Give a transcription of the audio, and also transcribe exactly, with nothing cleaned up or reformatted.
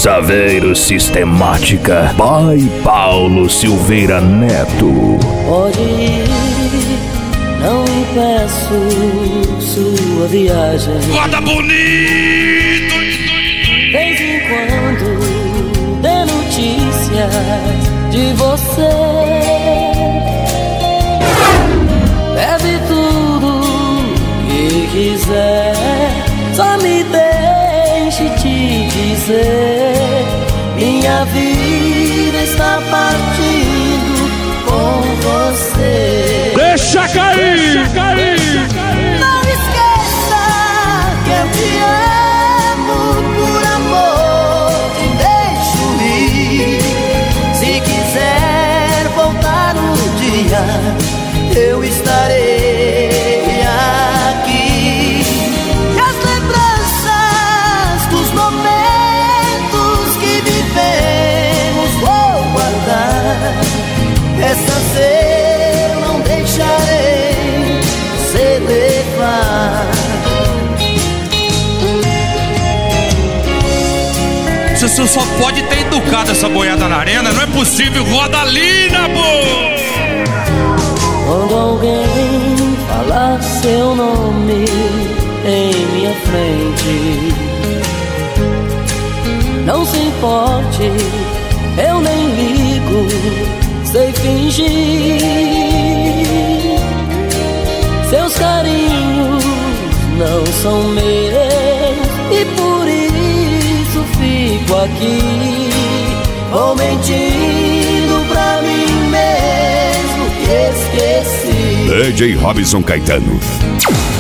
Saveiro Sistemática by Paulo Silveira Neto. Pode ir, não impeço sua viagem. Roda bonito! De vez em quando dê notícias de você. Bebe tudo que quiser, só me deixe te dizer: minha vida está partindo com você. Deixa cair! Deixa cair! Não esqueça que eu te amo, por amor te deixo ir. Se quiser voltar um dia, eu estarei aqui. E as lembranças dos momentos que vivemos vou guardar. Essas eu não deixarei você levar. Você só pode ter educado essa boiada na arena, não é possível. Roda linda, pô! Quando alguém falar seu nome em minha frente, não se importe, eu nem ligo, sei fingir. Seus carinhos não são meus e por isso fico aqui, vou mentindo pra mim mesmo que esqueci. D J Robson Caetano.